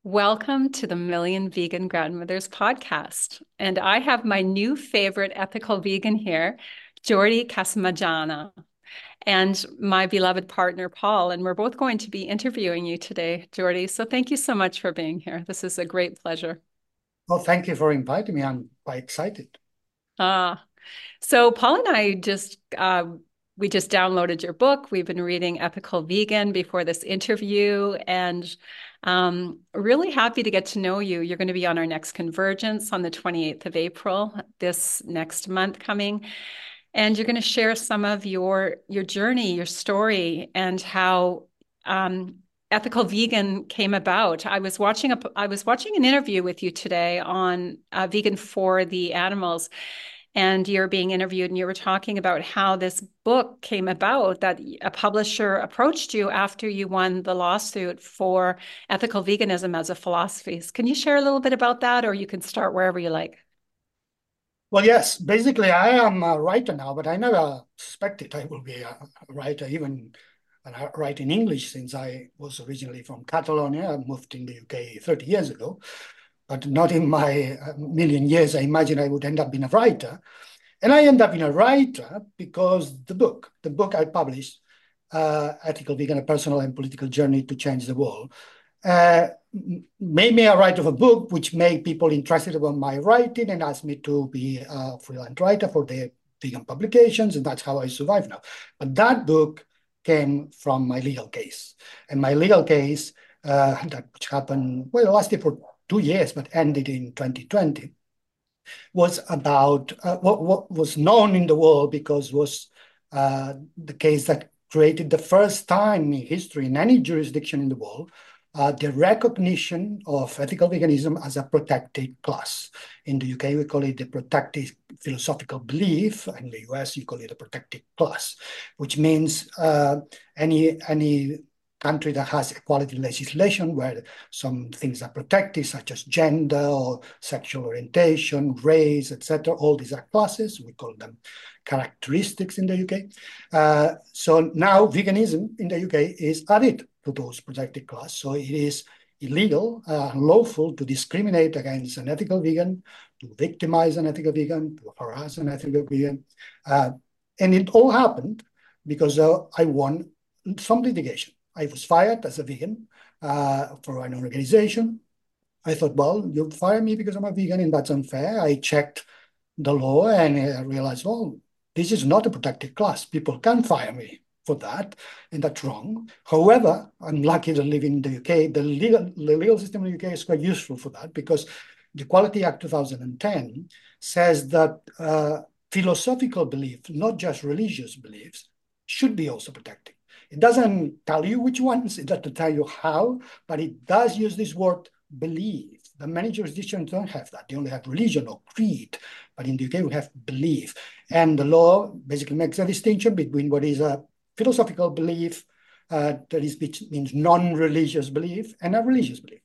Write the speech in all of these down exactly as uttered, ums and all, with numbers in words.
Welcome to the Million Vegan Grandmothers podcast. And I have my new favorite ethical vegan here, Jordi Casamajana, and my beloved partner, Paul. And we're both going to be interviewing you today, Jordi. So thank you so much for being here. This is a great pleasure. Well, thank you for inviting me. I'm quite excited. Ah, so Paul and I just uh, we just downloaded your book. We've been reading Ethical Vegan before this interview, and um, really happy to get to know you. You're going to be on our next convergence on the twenty-eighth of April, this next month coming, and you're going to share some of your your journey, your story, and how um, Ethical Vegan came about. I was watching a I was watching an interview with you today on uh, Vegan for the Animals, and you're being interviewed and you were talking about how this book came about, that a publisher approached you after you won the lawsuit for ethical veganism as a philosophy. Can you share a little bit about that, or you can start wherever you like? Well, yes, basically, I am a writer now, but I never suspected I will be a writer, even a write in English, since I was originally from Catalonia. I moved in the U K thirty years ago, but not in my uh, million years I imagine I would end up being a writer. And I end up being a writer because the book, the book I published, uh, Ethical Vegan, A Personal and Political Journey to Change the World, uh, made me a writer of a book, which made people interested about my writing and asked me to be a freelance writer for the vegan publications, and that's how I survive now. But that book came from my legal case, and my legal case uh, that which happened well lasted for two years, but ended in twenty twenty, was about uh, what what was known in the world because was uh, the case that created the first time in history in any jurisdiction in the world uh, the recognition of ethical veganism as a protected class. In the U K, we call it the protected philosophical belief. In the U S, you call it a protected class, which means uh, any any country that has equality legislation where some things are protected, such as gender or sexual orientation, race, et cetera. All these are classes. We call them characteristics in the U K. Uh, so now veganism in the U K is added to those protected class. So it is illegal, uh, unlawful to discriminate against an ethical vegan, to victimize an ethical vegan, to harass an ethical vegan. Uh, and it all happened because uh, I won some litigation. I was fired as a vegan uh, for an organization. I thought, well, you fire me because I'm a vegan and that's unfair. I checked the law and I realized, well, this is not a protected class. People can fire me for that, and that's wrong. However, I'm lucky to live in the U K. The legal, the legal system in the U K is quite useful for that because the Equality Act two thousand ten says that uh, philosophical belief, not just religious beliefs, should be also protected. It doesn't tell you which ones, it doesn't tell you how, but it does use this word belief. The many jurisdictions don't have that. They only have religion or creed. But in the U K, we have belief. And the law basically makes a distinction between what is a philosophical belief, uh, that is, which means non-religious belief, and a religious belief.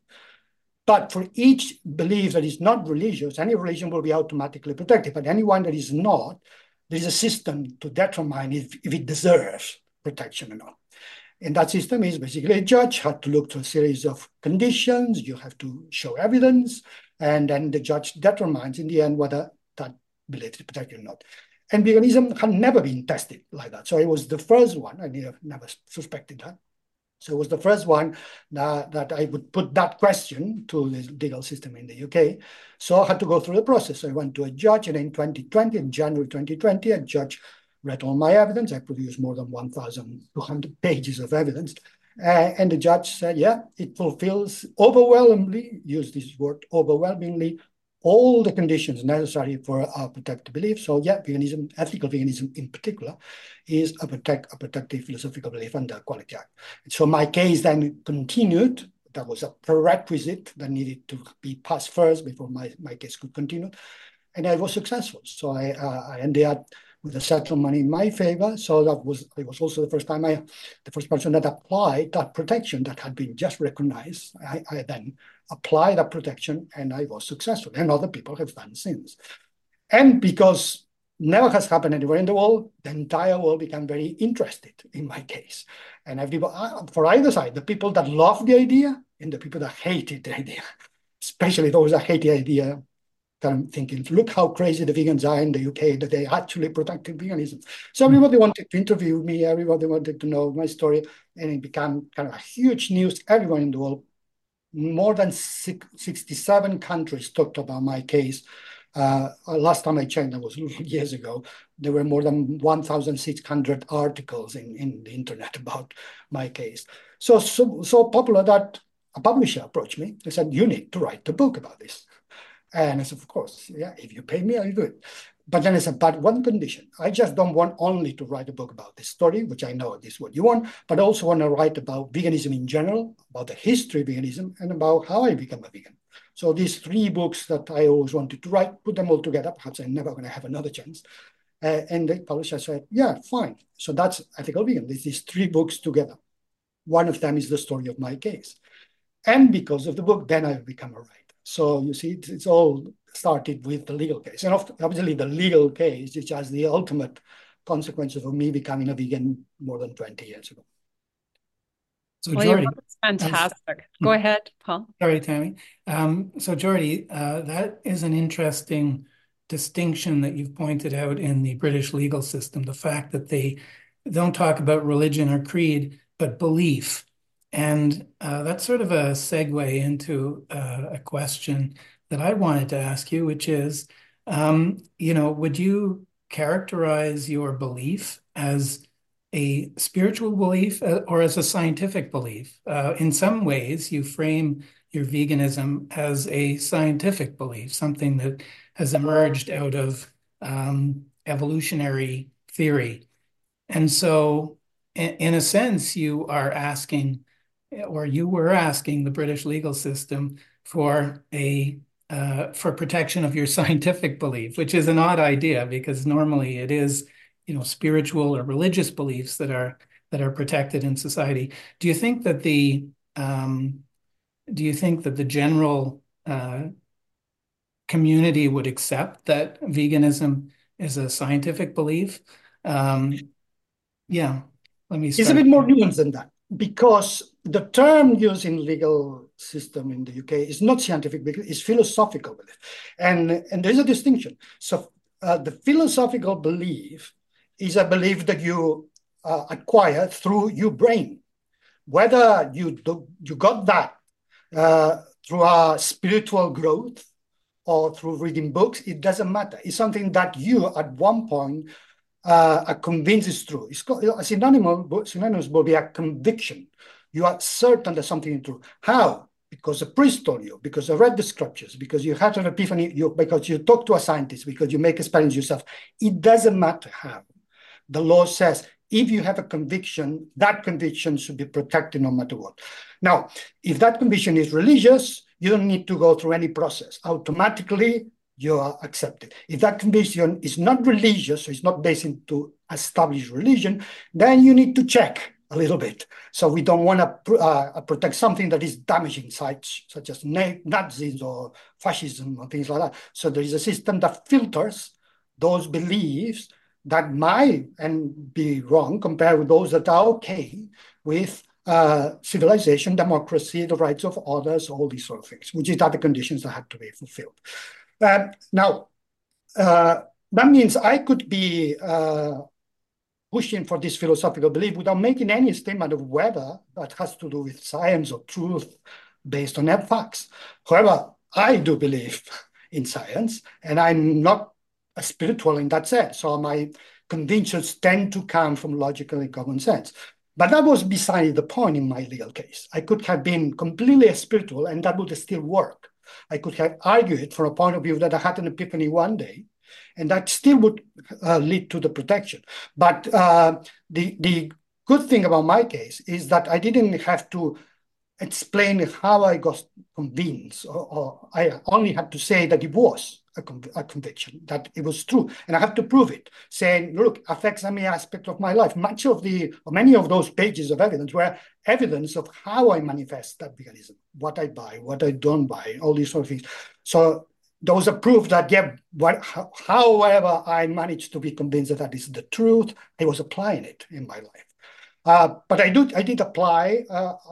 But for each belief that is not religious, any religion will be automatically protected. But anyone that is not, there is a system to determine if, if it deserves protection or not. And that system is basically a judge had to look through a series of conditions. You have to show evidence, and then the judge determines in the end whether that belief is protected or not. And veganism had never been tested like that. So it was the first one. I never suspected that. So it was the first one that, that I would put that question to the legal system in the U K. So I had to go through the process. I went to a judge, and in twenty twenty, in January twenty twenty, a judge read all my evidence. I produced more than one thousand two hundred pages of evidence. Uh, and the judge said, yeah, it fulfills overwhelmingly, use this word, overwhelmingly, all the conditions necessary for a protected belief. So yeah, veganism, ethical veganism in particular, is a, protect, a protective philosophical belief under the Equality Act. So my case then continued. That was a prerequisite that needed to be passed first before my, my case could continue. And I was successful. So I, uh, I ended up with a settlement in my favor. So that was it was also the first time I, the first person that applied that protection that had been just recognized. I, I then applied that protection and I was successful. And other people have done since. And because never has happened anywhere in the world, the entire world became very interested in my case. And everybody, for either side, the people that loved the idea in the people that hated the idea, especially those that hate the idea, kind of thinking, look how crazy the vegans are in the U K, that they actually protected veganism. So everybody wanted to interview me, everybody wanted to know my story, and it became kind of a huge news. Everyone in the world, more than sixty-seven countries talked about my case. Uh, last time I checked, that was years ago, there were more than one thousand six hundred articles in, in the internet about my case. So, so, so popular that a publisher approached me and said, you need to write a book about this. And I said, of course, yeah, if you pay me, I'll do it. But then I said, but one condition. I just don't want only to write a book about this story, which I know is what you want, but I also want to write about veganism in general, about the history of veganism, and about how I became a vegan. So these three books that I always wanted to write, put them all together. Perhaps I'm never going to have another chance. Uh, and the publisher said, yeah, fine. So that's Ethical Vegan. There's these three books together. One of them is the story of my case. And because of the book, then I've become a writer. So you see, it's, it's all started with the legal case. And obviously the legal case is just the ultimate consequences of me becoming a vegan more than twenty years ago. So well, Jordi, that's fantastic. Go ahead, Paul. Sorry, Tammy. Um, so Jordi, uh, that is an interesting distinction that you've pointed out in the British legal system, the fact that they don't talk about religion or creed, but belief. And uh, that's sort of a segue into uh, a question that I wanted to ask you, which is, um, you know, would you characterize your belief as a spiritual belief or as a scientific belief? Uh, in some ways, you frame your veganism as a scientific belief, something that has emerged out of um, evolutionary theory. And so, in, in a sense, you are asking, or you were asking the British legal system for a uh, for protection of your scientific belief, which is an odd idea because normally it is, you know, spiritual or religious beliefs that are that are protected in society. Do you think that the um, do you think that the general uh, community would accept that veganism is a scientific belief? Um, yeah, let me start. It's a bit more nuanced than that, because the term used in legal system in the U K is not scientific, it's philosophical belief. And, and there's a distinction. So uh, the philosophical belief is a belief that you uh, acquire through your brain. Whether you, do, you got that uh, through a spiritual growth or through reading books, it doesn't matter. It's something that you at one point uh, are convinced is true. It's called, a synonymous, synonymous will be a conviction. You are certain that something is true. How? Because a priest told you, because I read the scriptures, because you had an epiphany, you, because you talk to a scientist, because you make experiments yourself. It doesn't matter how. The law says if you have a conviction, that conviction should be protected no matter what. Now, if that conviction is religious, you don't need to go through any process. Automatically, you are accepted. If that conviction is not religious, so it's not based into established religion, then you need to check a little bit. So we don't want to uh, protect something that is damaging, such, such as Nazis or fascism or things like that. So there is a system that filters those beliefs that might and be wrong compared with those that are okay with uh, civilization, democracy, the rights of others, all these sort of things, which is are the conditions that have to be fulfilled. Uh, now, uh, that means I could be uh, pushing for this philosophical belief without making any statement of whether that has to do with science or truth based on facts. However, I do believe in science, and I'm not a spiritual in that sense. So my convictions tend to come from logical and common sense. But that was beside the point in my legal case. I could have been completely spiritual, and that would still work. I could have argued from a point of view that I had an epiphany one day, and that still would uh, lead to the protection. But uh, the, the good thing about my case is that I didn't have to explain how I got convinced, or, or I only had to say that it was a, conv a conviction, that it was true. And I have to prove it, saying, look, affects any aspect of my life. Much of the, or many of those pages of evidence were evidence of how I manifest that veganism, what I buy, what I don't buy, all these sort of things. So those are proof that, yeah, what, however I managed to be convinced that that is the truth, I was applying it in my life. Uh, but I, do, I did apply uh,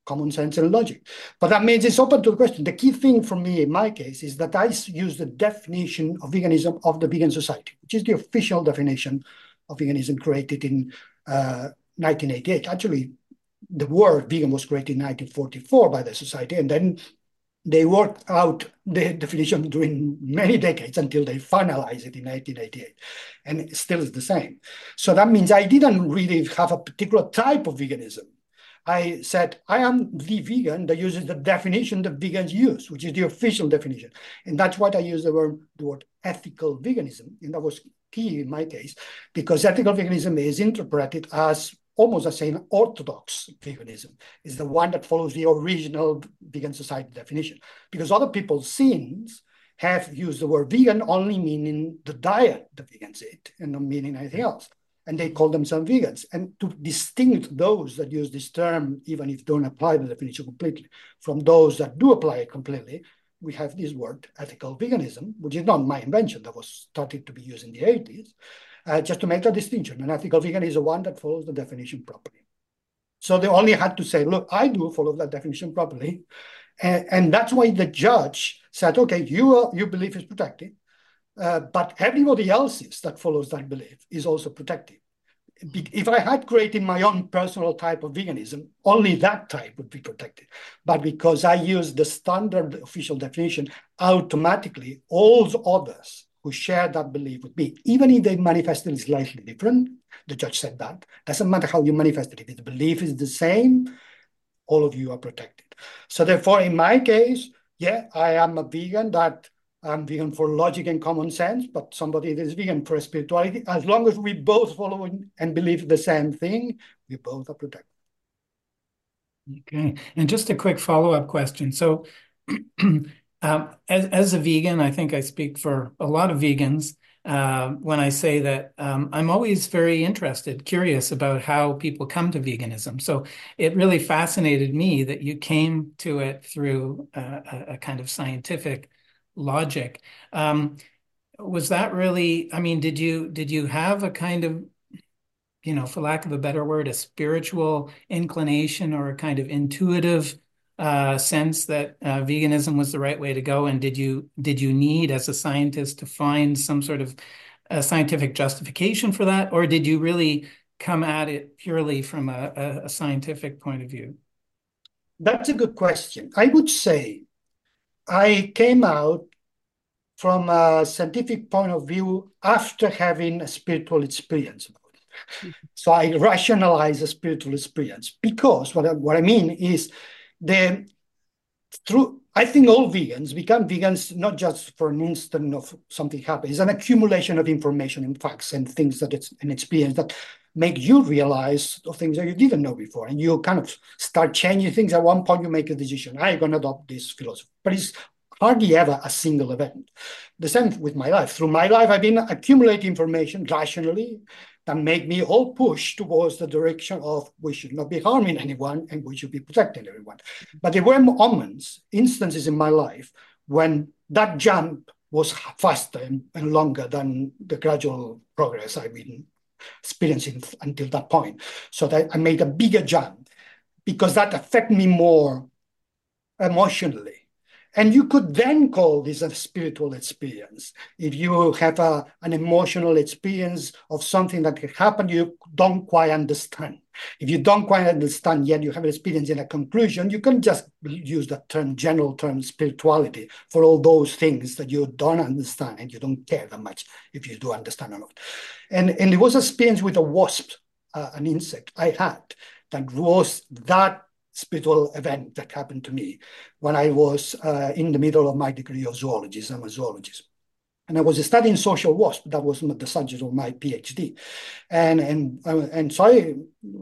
common sense and logic. But that means it's open to the question. The key thing for me in my case is that I use the definition of veganism of the Vegan Society, which is the official definition of veganism created in uh, nineteen eighty-eight. Actually, the word vegan was created in nineteen forty-four by the society, and then they worked out the definition during many decades until they finalized it in nineteen eighty-eight, and it still is the same. So that means I didn't really have a particular type of veganism. I said, I am the vegan that uses the definition that vegans use, which is the official definition. And that's why I use the word, the word ethical veganism. And that was key in my case, because ethical veganism is interpreted as almost as saying orthodox veganism is the one that follows the original Vegan Society definition. Because other people since have used the word vegan only meaning the diet the vegans eat and not meaning anything else. And they call themselves vegans. And to distinguish those that use this term, even if don't apply the definition completely, from those that do apply it completely, we have this word, ethical veganism, which is not my invention, that was started to be used in the eighties, uh, just to make a distinction. An ethical vegan is the one that follows the definition properly. So they only had to say, look, I do follow that definition properly. And, and that's why the judge said, okay, you, are, you believe is protected. Uh, but everybody else's that follows that belief is also protected. If I had created my own personal type of veganism, only that type would be protected. But because I use the standard official definition, automatically all others who share that belief with me, even if they manifested slightly different, the judge said that, doesn't matter how you manifest it, if the belief is the same, all of you are protected. So therefore, in my case, yeah, I am a vegan that I'm vegan for logic and common sense, but somebody that is vegan for spirituality, as long as we both follow and believe the same thing, we both are protected. Okay. And just a quick follow-up question. So um, as, as a vegan, I think I speak for a lot of vegans uh, when I say that um, I'm always very interested, curious about how people come to veganism. So it really fascinated me that you came to it through uh, a, a kind of scientific logic. Um, was that really, I mean, did you did you have a kind of, you know, for lack of a better word, a spiritual inclination or a kind of intuitive uh, sense that uh, veganism was the right way to go? And did you did you need, as a scientist, to find some sort of uh, scientific justification for that? Or did you really come at it purely from a, a, a scientific point of view? That's a good question. I would say I came out from a scientific point of view after having a spiritual experience about it. So I rationalize a spiritual experience because what I, what I mean is the through I think all vegans become vegans not just for an instant of something happening. It's an accumulation of information and facts and things that it's an experience that make you realize the things that you didn't know before. And you kind of start changing things. At one point, you make a decision. I'm going to adopt this philosophy. But it's hardly ever a single event. The same with my life. Through my life, I've been accumulating information rationally that make me all push towards the direction of we should not be harming anyone and we should be protecting everyone. But there were moments, instances in my life when that jump was faster and, and longer than the gradual progress I've been experiencing until that point. So that I made a bigger jump because that affected me more emotionally. And you could then call this a spiritual experience. If you have a, an emotional experience of something that happened, you don't quite understand. If you don't quite understand yet, you have an experience in a conclusion, you can just use that term, general term, spirituality, for all those things that you don't understand and you don't care that much if you do understand or not. And, and it was an experience with a wasp, uh, an insect I had, that was that spiritual event that happened to me when I was uh, in the middle of my degree of zoology. I'm a zoologist. And I was studying social wasp. That was the subject of my PhD. And, and, uh, and so I,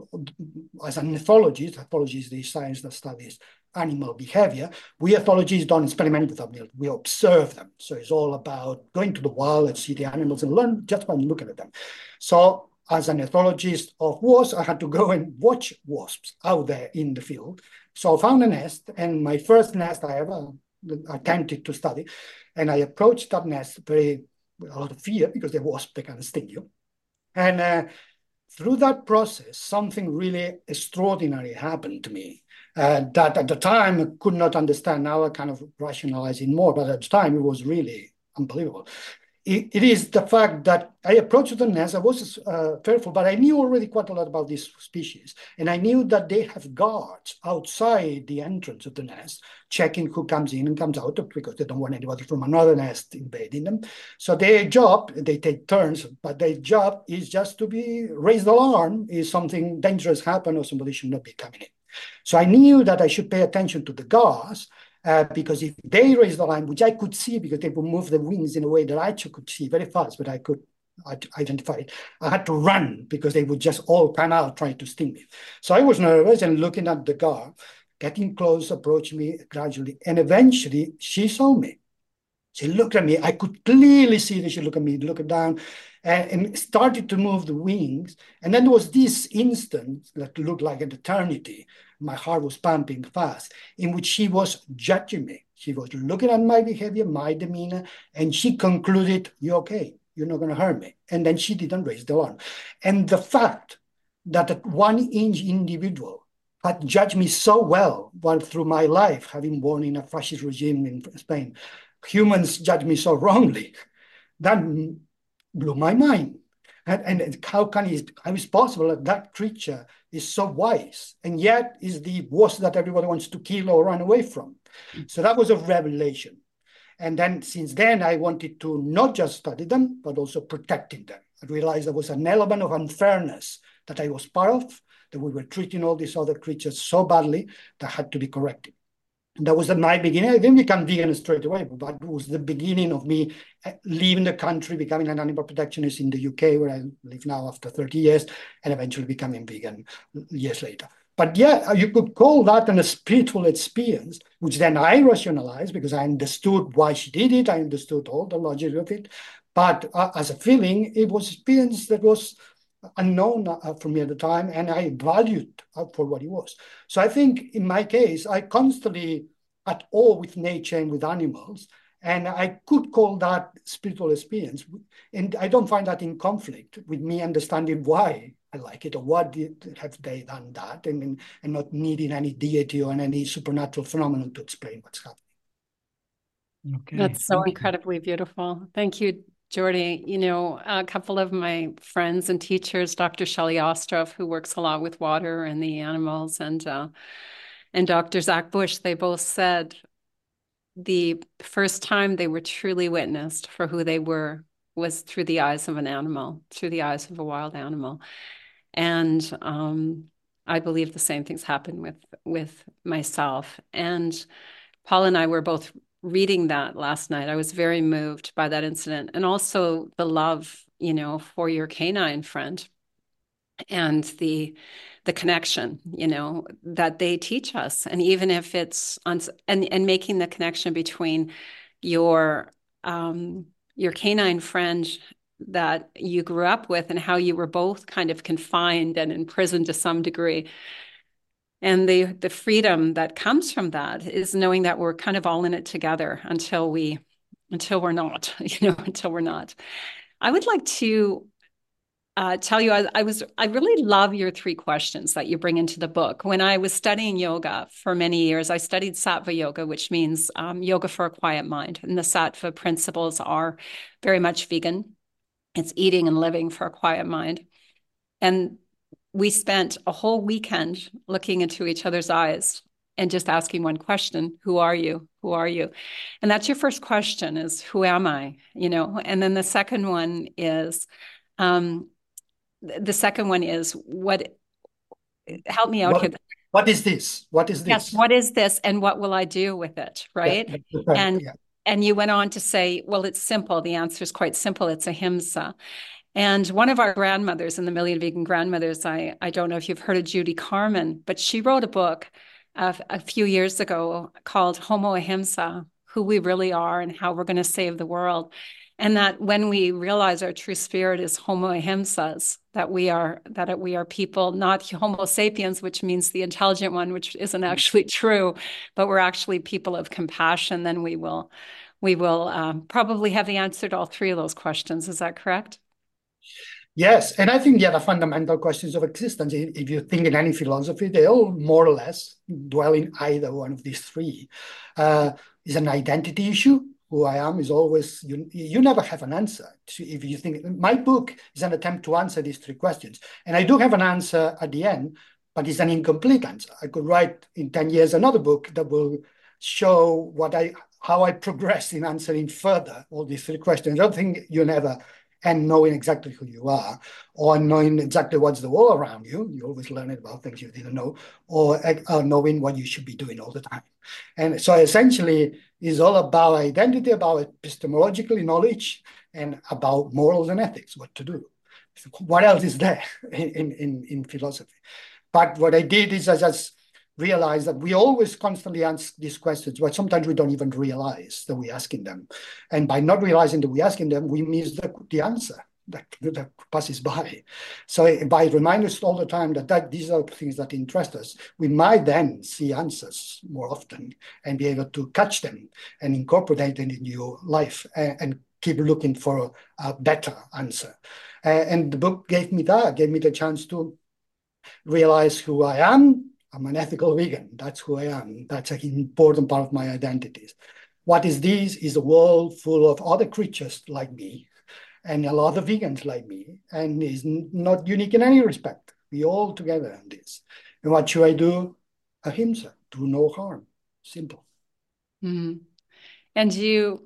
as an ethologist, ethology is the science that studies animal behavior, we ethologists don't experiment with them, we observe them. So it's all about going to the wild and see the animals and learn just by looking at them. So as an ethologist of wasps, I had to go and watch wasps out there in the field. So I found a nest, and my first nest I ever attempted to study. And I approached that nest very with a lot of fear because the wasps, they can sting you. And uh, through that process, something really extraordinary happened to me. uh, that at the time I could not understand. Now I kind of rationalize it more, but at the time it was really unbelievable. It, it is the fact that I approached the nest. I was uh, fearful, but I knew already quite a lot about this species. And I knew that they have guards outside the entrance of the nest, checking who comes in and comes out, because they don't want anybody from another nest invading them. So their job, they take turns, but their job is just to be raise the alarm if something dangerous happen or somebody should not be coming in. So I knew that I should pay attention to the guards, uh, because if they raise the line, which I could see because they would move the wings in a way that I could see very fast, but I could identify it, I had to run because they would just all come out trying to sting me. So I was nervous and looking at the guard, getting close, approaching me gradually, and eventually she saw me. She looked at me. I could clearly see that she looked at me, looked down, and, and started to move the wings. And then there was this instant that looked like an eternity. My heart was pumping fast, in which she was judging me. She was looking at my behavior, my demeanor, and she concluded, "You're okay. You're not going to hurt me." And then she didn't raise the alarm. And the fact that a one-inch individual had judged me so well, while through my life, having born in a fascist regime in Spain, humans judge me so wrongly, that blew my mind. And, and how can it, how is possible that that creature is so wise and yet is the worst that everybody wants to kill or run away from? So that was a revelation. And then since then, I wanted to not just study them, but also protecting them. I realized there was an element of unfairness that I was part of, that we were treating all these other creatures so badly that had to be corrected. And that was my beginning. I didn't become vegan straight away, but it was the beginning of me leaving the country, becoming an animal protectionist in the U K, where I live now after thirty years, and eventually becoming vegan years later. But yeah, you could call that a spiritual experience, which then I rationalized because I understood why she did it. I understood all the logic of it. But uh, as a feeling, it was an experience that was unknown uh, for me at the time, and I valued uh, for what it was. So I think in my case, I constantly at awe with nature and with animals, and I could call that spiritual experience. And I don't find that in conflict with me understanding why I like it or what did, have they done that, and, and not needing any deity or any supernatural phenomenon to explain what's happening. Okay. That's so incredibly beautiful. Thank you, Jordi. You know, a couple of my friends and teachers, Doctor Shelley Ostroff, who works a lot with water and the animals, and uh, and Doctor Zach Bush, they both said the first time they were truly witnessed for who they were was through the eyes of an animal, through the eyes of a wild animal. And um, I believe the same things happen with, with myself. And Paul and I were both reading that last night. I was very moved by that incident, and also the love, you know, for your canine friend and the the connection, you know, that they teach us. And even if it's on, and, and making the connection between your um, your canine friend that you grew up with and how you were both kind of confined and imprisoned to some degree. And the the freedom that comes from that is knowing that we're kind of all in it together until we, until we're not, you know, until we're not. I would like to uh, tell you, I, I was, I really love your three questions that you bring into the book. When I was studying yoga for many years, I studied Sattva yoga, which means um, yoga for a quiet mind. And the Sattva principles are very much vegan. It's eating and living for a quiet mind. And we spent a whole weekend looking into each other's eyes and just asking one question: who are you? Who are you? And that's your first question, is who am I? You know, and then the second one is, um, the second one is what, help me out what, here. What is this? What is this? Yes, what is this and what will I do with it? Right. Yeah, right. And, yeah. and you went on to say, well, it's simple. The answer is quite simple. It's ahimsa. And one of our grandmothers in the Million Vegan Grandmothers, I, I don't know if you've heard of Judy Carman, but she wrote a book uh, a few years ago called Homo Ahimsa, Who We Really Are and How We're Going to Save the World. And that when we realize our true spirit is Homo Ahimsas, that we are that we are people, not Homo sapiens, which means the intelligent one, which isn't actually true, but we're actually people of compassion, then we will, we will um, probably have the answer to all three of those questions. Is that correct? Yes, and I think yeah, the fundamental questions of existence, if if you think in any philosophy, they all more or less dwell in either one of these three. Uh, is an identity issue. Who I am is always, you, you never have an answer. To- If you think, my book is an attempt to answer these three questions. And I do have an answer at the end, but it's an incomplete answer. I could write in ten years another book that will show what I, how I progress in answering further all these three questions. I don't think you never and knowing exactly who you are, or knowing exactly what's the world around you. You always learn about things you didn't know, or uh, knowing what you should be doing all the time. And so essentially, it's all about identity, about epistemological knowledge, and about morals and ethics, what to do. What else is there in, in, in philosophy? But what I did is I just realized that we always constantly ask these questions, but sometimes we don't even realize that we're asking them. And by not realizing that we're asking them, we miss the, the answer that, that passes by. So by reminding us all the time that, that these are things that interest us, we might then see answers more often and be able to catch them and incorporate them in your life and, and keep looking for a better answer. Uh, and the book gave me that, gave me the chance to realize who I am. I'm an ethical vegan. That's who I am. That's an important part of my identity. What is this? Is a world full of other creatures like me and a lot of vegans like me, and is not unique in any respect. We all together in this. And what should I do? Ahimsa, do no harm. Simple. Mm. And you,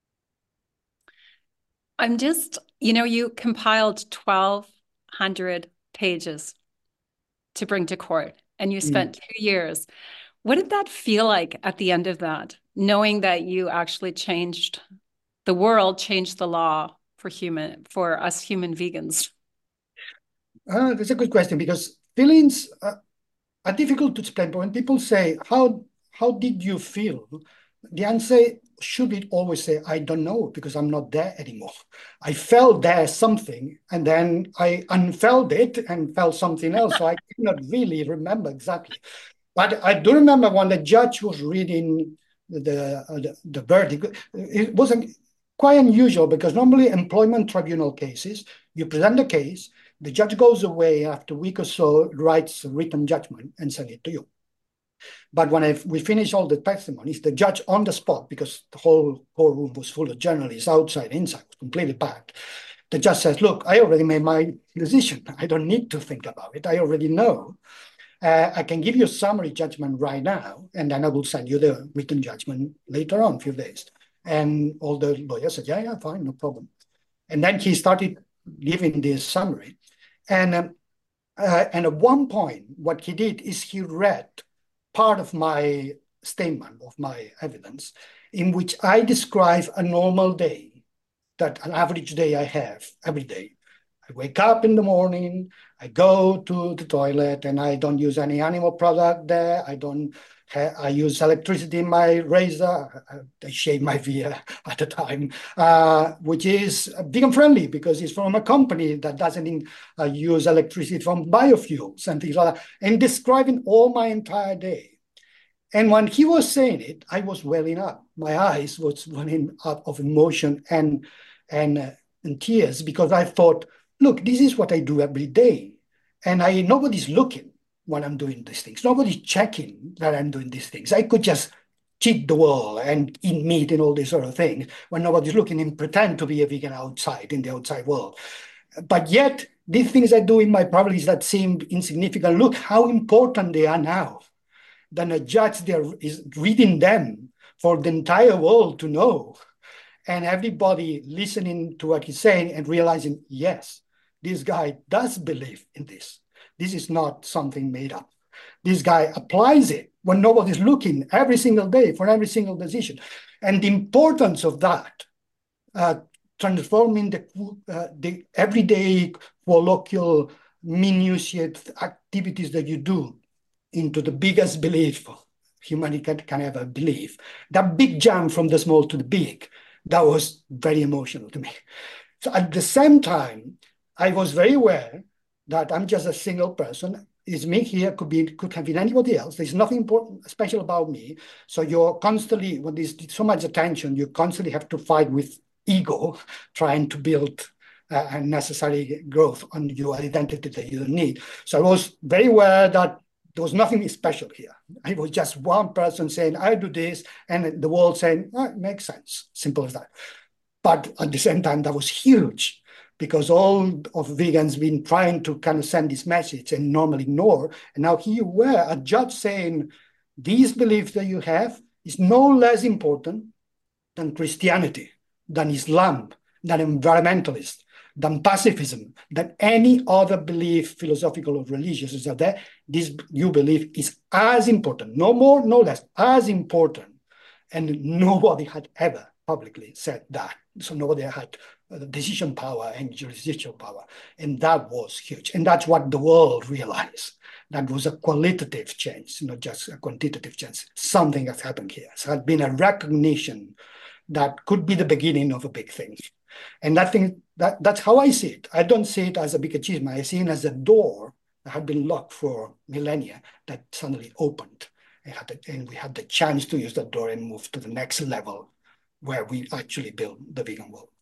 I'm just, you know, you compiled twelve hundred pages to bring to court, and you spent Mm. two years. What did that feel like at the end of that, knowing that you actually changed the world, changed the law for human, for us human vegans? Uh, that's a good question because feelings uh, are difficult to explain. But when people say, "How how did you feel?" the answer should be always say, "I don't know because I'm not there anymore. I felt there something, and then I unfelt it and felt something else. So I cannot really remember exactly." But I do remember when the judge was reading the uh, the, the verdict. It wasn't quite unusual because normally employment tribunal cases, you present the case, the judge goes away after a week or so, writes a written judgment and sends it to you. But when I, we finished all the testimonies, the judge on the spot, because the whole courtroom was full of journalists, outside, inside, was completely packed. The judge says, "Look, I already made my decision. I don't need to think about it. I already know. Uh, I can give you a summary judgment right now, and then I will send you the written judgment later on, a few days." And all the lawyers said, "Yeah, yeah, fine, no problem." And then he started giving this summary. And, um, uh, and at one point, what he did is he read part of my statement, of my evidence, in which I describe a normal day, that an average day I have every day. I wake up in the morning, I go to the toilet, and I don't use any animal product there. I don't. I use electricity in my razor. I shave my beard at the time, uh, which is vegan friendly because it's from a company that doesn't uh, use electricity from biofuels and things like that. And describing all my entire day. And when he was saying it, I was welling up. My eyes was running up of emotion and and, uh, and tears because I thought, look, this is what I do every day, and I nobody's looking when I'm doing these things. Nobody's checking that I'm doing these things. I could just cheat the world and eat meat and all these sort of things when nobody's looking and pretend to be a vegan outside in the outside world. But yet, these things I do in my privileges that seem insignificant, look how important they are now. Then a judge there is reading them for the entire world to know, and everybody listening to what he's saying and realizing, yes, this guy does believe in this. This is not something made up. This guy applies it when nobody's looking every single day for every single decision. And the importance of that, uh, transforming the, uh, the everyday colloquial minutiae activities that you do into the biggest belief humanity can, can ever believe. That big jump from the small to the big, that was very emotional to me. So at the same time, I was very aware that I'm just a single person. It's me here, could be could have been anybody else. There's nothing important, special about me. So you're constantly, when there's so much attention, you constantly have to fight with ego, trying to build uh, unnecessary growth on your identity that you don't need. So I was very aware that there was nothing special here. It was just one person saying, I do this, and the world saying, oh, it makes sense. Simple as that. But at the same time, that was huge, because all of vegans been trying to kind of send this message and normally ignore. And now here you were, a judge saying, these beliefs that you have is no less important than Christianity, than Islam, than environmentalists, than pacifism, than any other belief, philosophical or religious, is that there, this you believe is as important, no more, no less, as important. And nobody had ever publicly said that. So nobody had decision power and jurisdictional power. And that was huge. And that's what the world realized. That was a qualitative change, not just a quantitative change. Something has happened here. So it had been a recognition that could be the beginning of a big thing. And that thing, that, that's how I see it. I don't see it as a big achievement. I see it as a door that had been locked for millennia that suddenly opened. And, had the, and we had the chance to use that door and move to the next level where we actually build the vegan world.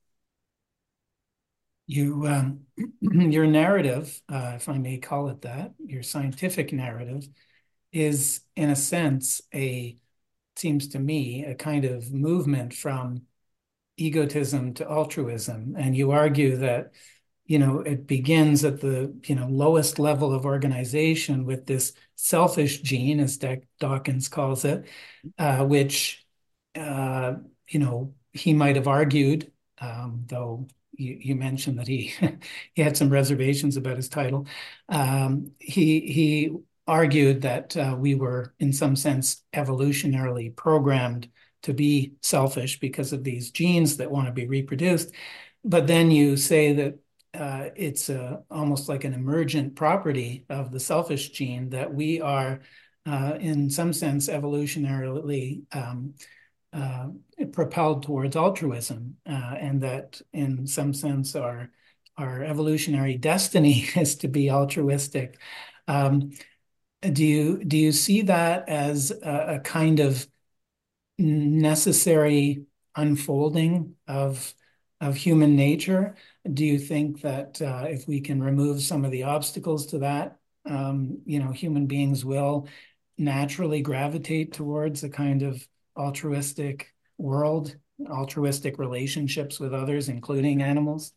You, um, your narrative, uh, if I may call it that, your scientific narrative, is in a sense a, seems to me, a kind of movement from egotism to altruism. And you argue that, you know, it begins at the, you know, lowest level of organization with this selfish gene, as Dawkins calls it, uh, which, uh, you know, he might have argued, um, though you, you mentioned that he he had some reservations about his title. Um, he he argued that uh, we were, in some sense, evolutionarily programmed to be selfish because of these genes that want to be reproduced. But then you say that uh, it's a, almost like an emergent property of the selfish gene that we are, uh, in some sense, evolutionarily um, uh, propelled towards altruism, uh, and that in some sense our, our evolutionary destiny is to be altruistic. Um, do you, do you see that as a, a kind of necessary unfolding of of human nature? Do you think that uh, if we can remove some of the obstacles to that, um, you know, human beings will naturally gravitate towards a kind of altruistic world, altruistic relationships with others, including animals?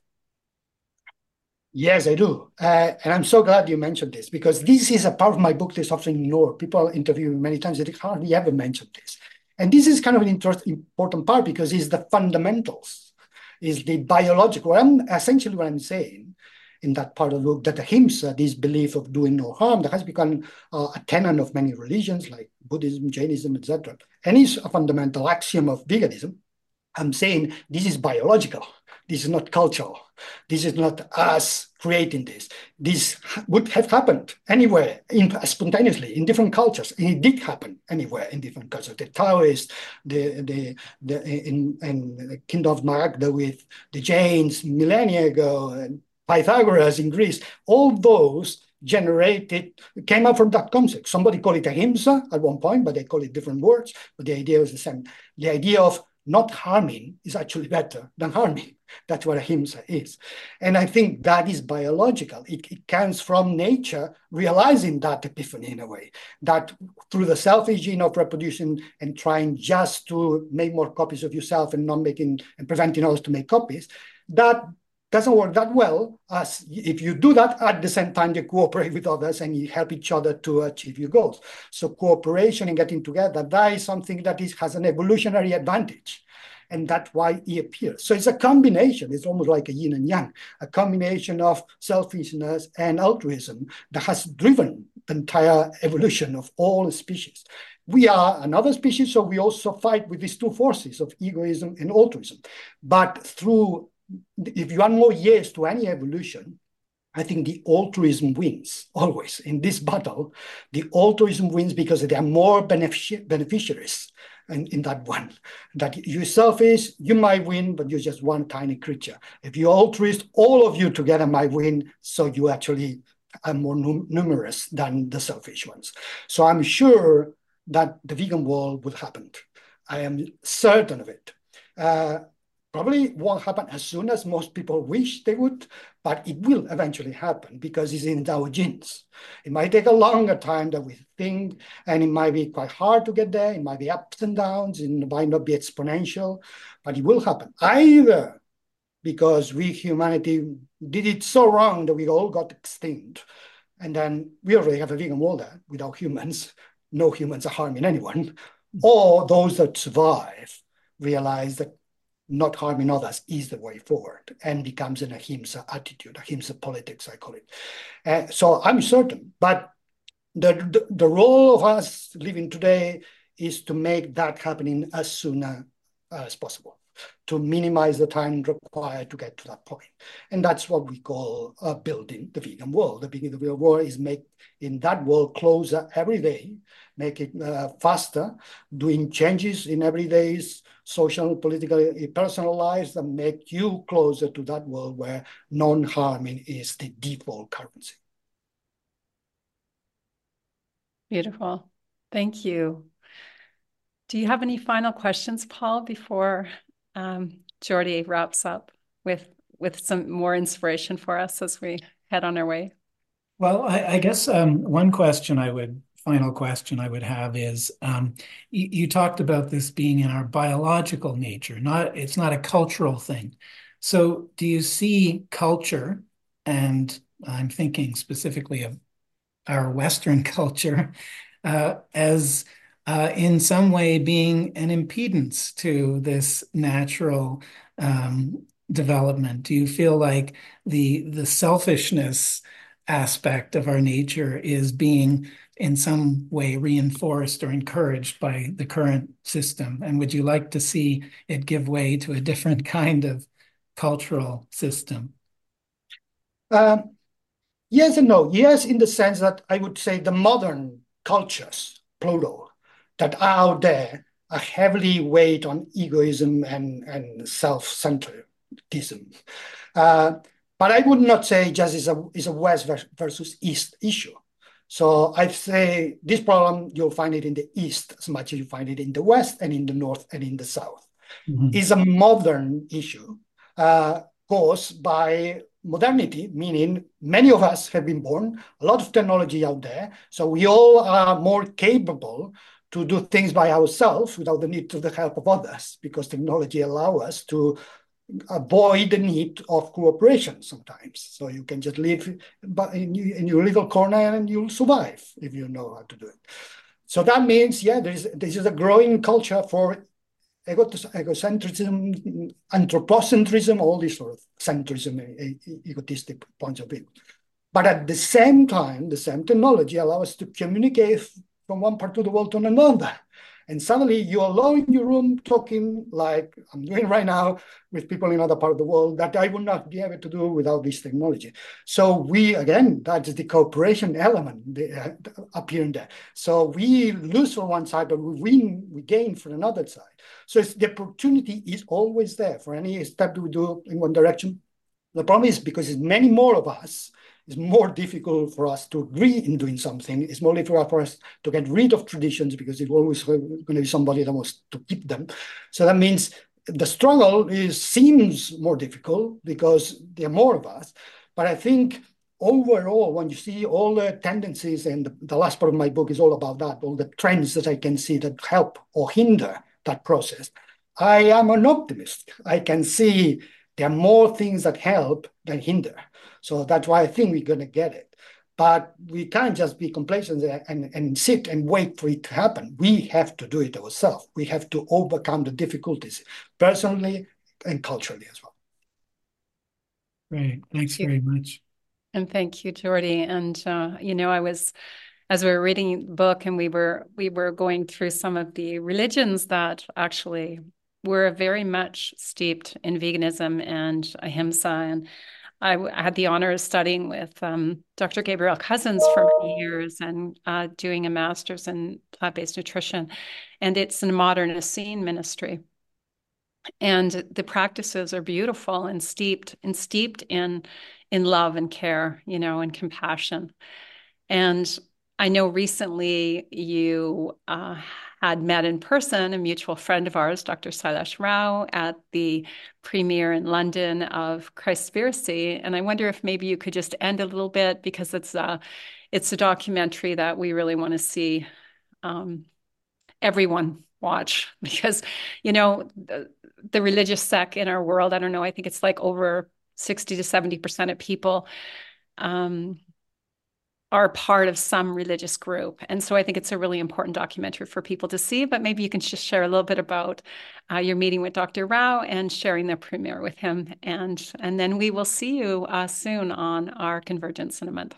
Yes, I do. Uh, and I'm so glad you mentioned this, because this is a part of my book that's often ignored. People interview me many times, they hardly ever mention this. And this is kind of an important part because it's the fundamentals, is the biological. I'm, essentially what I'm saying in that part of the book, that ahimsa, this belief of doing no harm, that has become uh, a tenet of many religions like Buddhism, Jainism, et cetera, and is a fundamental axiom of veganism. I'm saying this is biological. This is not cultural. This is not us creating this. This would have happened anywhere, in, spontaneously, in different cultures. And it did happen anywhere in different cultures. The Taoists, the, the, the, in, in the Kingdom of Magda with the Jains millennia ago, and Pythagoras in Greece, all those generated, came out from that concept. Somebody called it ahimsa at one point, but they call it different words, but the idea was the same. The idea of not harming is actually better than harming. That's what ahimsa is. And I think that is biological. It, it comes from nature realizing that epiphany in a way, that through the selfish gene of reproduction and trying just to make more copies of yourself and not making and preventing others to make copies, that doesn't work that well as if you do that at the same time you cooperate with others and you help each other to achieve your goals. So cooperation and getting together, that is something that is, has an evolutionary advantage. And that's why it appears. So it's a combination. It's almost like a yin and yang, a combination of selfishness and altruism that has driven the entire evolution of all species. We are another species, so we also fight with these two forces of egoism and altruism. But through, if you add more years to any evolution, I think the altruism wins always. In this battle, the altruism wins because there are more benefic beneficiaries in, in that one. That you're selfish, you might win, but you're just one tiny creature. If you're altruist, all of you together might win, so you actually are more num numerous than the selfish ones. So I'm sure that the vegan world will happen. I am certain of it. Uh, Probably won't happen as soon as most people wish they would, but it will eventually happen because it's in our genes. It might take a longer time than we think, and it might be quite hard to get there. It might be ups and downs, and it might not be exponential, but it will happen. Either because we, humanity, did it so wrong that we all got extinct, and then we already have a vegan world there without humans. No humans are harming anyone. Or those that survive realize that not harming others is the way forward and becomes an ahimsa attitude, ahimsa politics, I call it. Uh, so I'm certain, but the, the, the role of us living today is to make that happening as soon as possible, to minimize the time required to get to that point. And that's what we call uh, building the vegan world. The building the vegan world is make in that world closer every day, make it uh, faster, doing changes in everyday's social, political, personal lives that make you closer to that world where non-harming is the default currency. Beautiful. Thank you. Do you have any final questions, Paul, before um, Jordi wraps up with, with some more inspiration for us as we head on our way? Well, I, I guess um, one question I would final question I would have is, um, you, you talked about this being in our biological nature, not it's not a cultural thing. So do you see culture, and I'm thinking specifically of our Western culture, uh, as uh, in some way being an impedance to this natural um, development? Do you feel like the the selfishness aspect of our nature is being in some way reinforced or encouraged by the current system? And would you like to see it give way to a different kind of cultural system? Um, yes and no. Yes, in the sense that I would say the modern cultures, plural, that are out there are heavily weighed on egoism and, and self-centeredism. Uh, but I would not say just is a, is a West versus East issue. So I'd say this problem, you'll find it in the East as much as you find it in the West and in the North and in the South. Mm-hmm. It's a modern issue uh, caused by modernity, meaning many of us have been born, a lot of technology out there. So we all are more capable to do things by ourselves without the need of the help of others, because technology allows us to avoid the need of cooperation sometimes. So you can just live in your little corner and you'll survive if you know how to do it. So that means, yeah, there is, there is a growing culture for egocentrism, anthropocentrism, all these sort of centrism, egotistic points of view. But at the same time, the same technology allows us to communicate from one part of the world to another. And suddenly you're alone in your room talking like I'm doing right now with people in other part of the world that I would not be able to do without this technology. So we, again, that's the cooperation element uh, appearing there. So we lose from one side, but we win, we gain from another side. So it's, the opportunity is always there for any step we do in one direction. The problem is because it's many more of us, it's more difficult for us to agree in doing something. It's more difficult for us to get rid of traditions because it's always going to be somebody that wants to keep them. So that means the struggle is seems more difficult because there are more of us. But I think overall, when you see all the tendencies, and the, the last part of my book is all about that, all the trends that I can see that help or hinder that process, I am an optimist. I can see there are more things that help than hinder. So that's why I think we're going to get it. But we can't just be complacent and, and sit and wait for it to happen. We have to do it ourselves. We have to overcome the difficulties personally and culturally as well. Great. Thanks very much. And thank you, Jordi. And, uh, you know, I was, as we were reading the book and we were, we were going through some of the religions that actually were very much steeped in veganism and ahimsa. And I, I had the honor of studying with um, Doctor Gabrielle Cousins for many years and uh, doing a master's in plant-based nutrition. And it's a modern Essene ministry. And the practices are beautiful and steeped and steeped in, in love and care, you know, and compassion. And I know recently you uh, had met in person, a mutual friend of ours, Doctor Sailesh Rao, at the premiere in London of Christspiracy. And I wonder if maybe you could just end a little bit, because it's a, it's a documentary that we really want to see um, everyone watch, because, you know, the, the religious sect in our world, I don't know, I think it's like over sixty to seventy percent of people um, are part of some religious group. And so I think it's a really important documentary for people to see, but maybe you can just share a little bit about uh, your meeting with Doctor Rao and sharing the premiere with him. And, and then we will see you uh, soon on our Convergence in a month.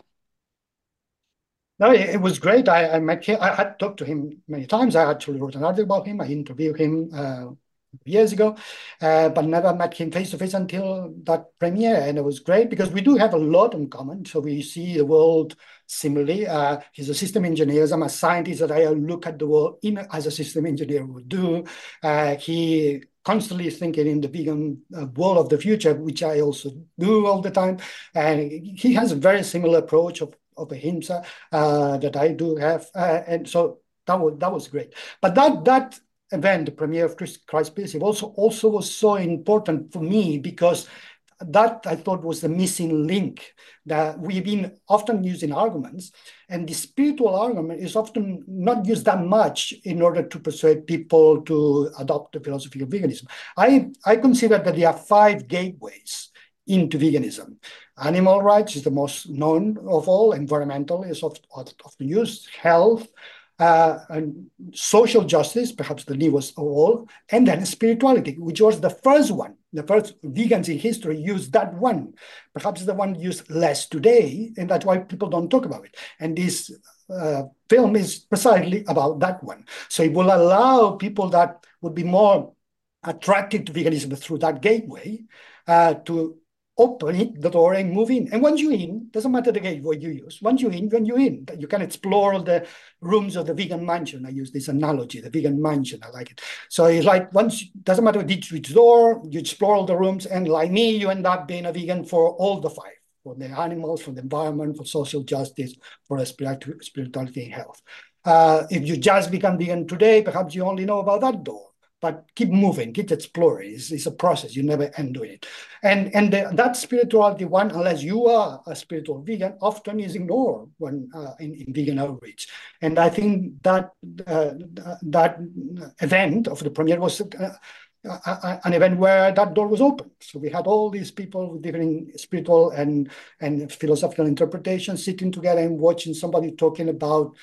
No, it, it was great. I, I met him. I had talked to him many times. I actually wrote an article about him. I interviewed him uh, years ago, uh, but never met him face to face until that premiere. And it was great because we do have a lot in common. So we see the world similarly. Uh, he's a system engineer. I'm a scientist that I look at the world in as a system engineer would do. Uh, he constantly thinking in the vegan uh, world of the future, which I also do all the time. And he has a very similar approach of of ahimsa uh, that I do have, uh, and so that was that was great. But that that event, the premiere of Christspiracy, also also was so important for me because that I thought was the missing link that we've been often using arguments, and the spiritual argument is often not used that much in order to persuade people to adopt the philosophy of veganism. I I consider that there are five gateways into veganism. Animal rights is the most known of all. Environmental is often used. Health, uh, and social justice, perhaps the newest of all. And then spirituality, which was the first one. The first vegans in history used that one. Perhaps the one used less today, and that's why people don't talk about it. And this uh, film is precisely about that one. So it will allow people that would be more attracted to veganism through that gateway uh, to open it, the door, and move in. And once you're in, doesn't matter the gateway you use. Once you're in, when you're in, you can explore all the rooms of the vegan mansion. I use this analogy, the vegan mansion. I like it. So it's like once, doesn't matter which, which door, you explore all the rooms, and like me, you end up being a vegan for all the five, for the animals, for the environment, for social justice, for spirituality and health. Uh, if you just become vegan today, perhaps you only know about that door. But keep moving, keep exploring. It's, it's a process. You never end doing it. And, and the, that spirituality one, unless you are a spiritual vegan, often is ignored when uh, in, in vegan outreach. And I think that uh, that event of the premiere was uh, uh, an event where that door was open. So we had all these people with different spiritual and, and philosophical interpretations sitting together and watching somebody talking about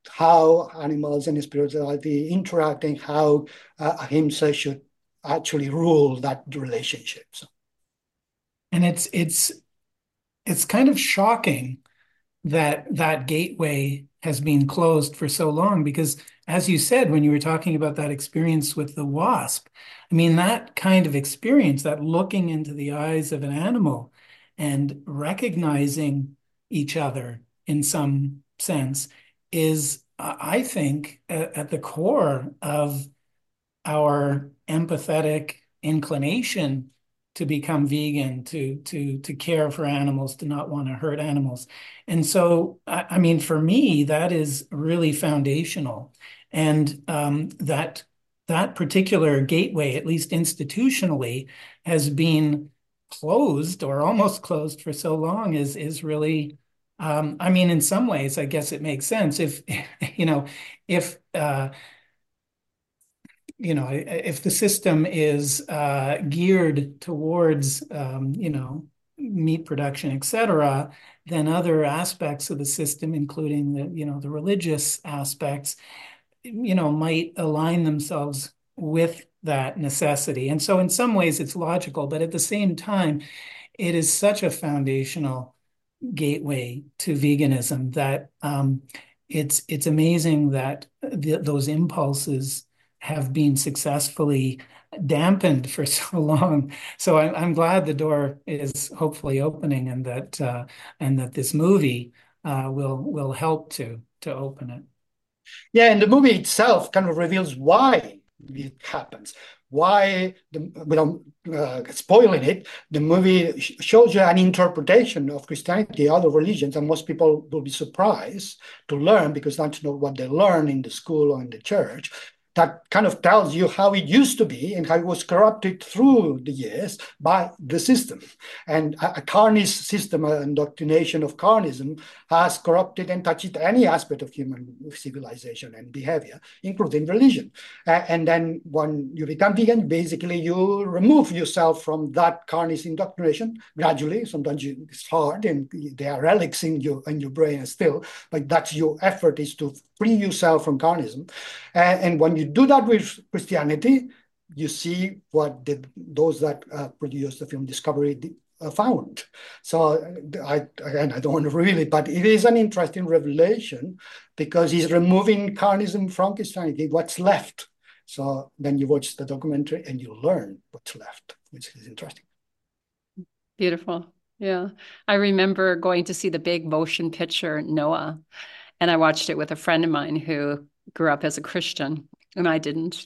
how animals and spirituality interact and how uh, ahimsa should actually rule that relationship. So. And it's it's it's kind of shocking that that gateway has been closed for so long, because as you said, when you were talking about that experience with the wasp, I mean, that kind of experience, that looking into the eyes of an animal and recognizing each other in some sense is, I think, at the core of our empathetic inclination to become vegan, to to to care for animals, to not want to hurt animals. And so, I, I mean, for me, that is really foundational. And um, that that particular gateway, at least institutionally, has been closed or almost closed for so long is is really Um, I mean, in some ways, I guess it makes sense if, you know, if, uh, you know, if the system is uh, geared towards, um, you know, meat production, et cetera, then other aspects of the system, including the, you know, the religious aspects, you know, might align themselves with that necessity. And so in some ways it's logical, but at the same time, it is such a foundational gateway to veganism that um, it's it's amazing that the, those impulses have been successfully dampened for so long. So I'm I'm glad the door is hopefully opening, and that uh, and that this movie uh, will will help to to open it. Yeah, and the movie itself kind of reveals why it happens. Why, the, without uh, spoiling it, the movie sh shows you an interpretation of Christianity, other religions, and most people will be surprised to learn, because that's not what they learn in the school or in the church. That kind of tells you how it used to be and how it was corrupted through the years by the system. And a, a carnist system, an indoctrination of carnism, has corrupted and touched any aspect of human civilization and behavior, including religion. Uh, and then when you become vegan, basically you remove yourself from that carnist indoctrination gradually. Sometimes you, it's hard and there are relics in your, in your brain still, but that's your effort, is to free yourself from carnism. Uh, and when you do that with Christianity, you see what the, those that uh, produced the film Discovery uh, found. So I, again, I don't want to reveal it, but it is an interesting revelation, because he's removing carnism from Christianity, what's left. So then you watch the documentary and you learn what's left, which is interesting. Beautiful. Yeah. I remember going to see the big motion picture, Noah, and I watched it with a friend of mine who grew up as a Christian, and I didn't.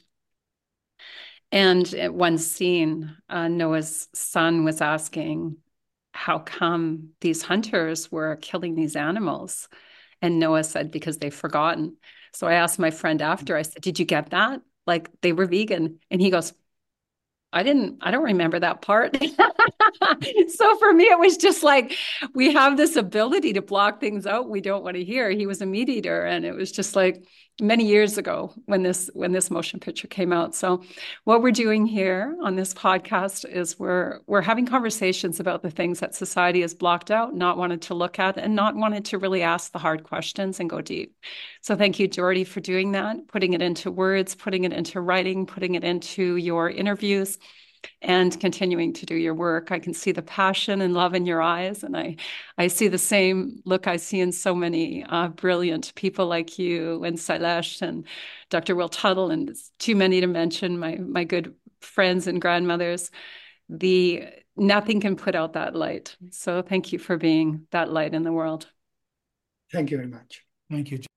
And at one scene, uh, Noah's son was asking, how come these hunters were killing these animals? And Noah said, because they've forgotten. So I asked my friend after, I said, did you get that? Like, they were vegan. And he goes, I didn't, I don't remember that part. So for me, it was just like, we have this ability to block things out we don't want to hear. He was a meat eater, and it was just like many years ago when this when this motion picture came out. So what we're doing here on this podcast is we're we're having conversations about the things that society has blocked out, not wanted to look at, and not wanted to really ask the hard questions and go deep. So thank you, Jordy, for doing that, putting it into words, putting it into writing, putting it into your interviews, and continuing to do your work. I can see the passion and love in your eyes, and I, I see the same look I see in so many uh, brilliant people like you and Sailesh and Doctor Will Tuttle, and it's too many to mention, my my good friends and grandmothers. The nothing can put out that light. So thank you for being that light in the world. Thank you very much. Thank you.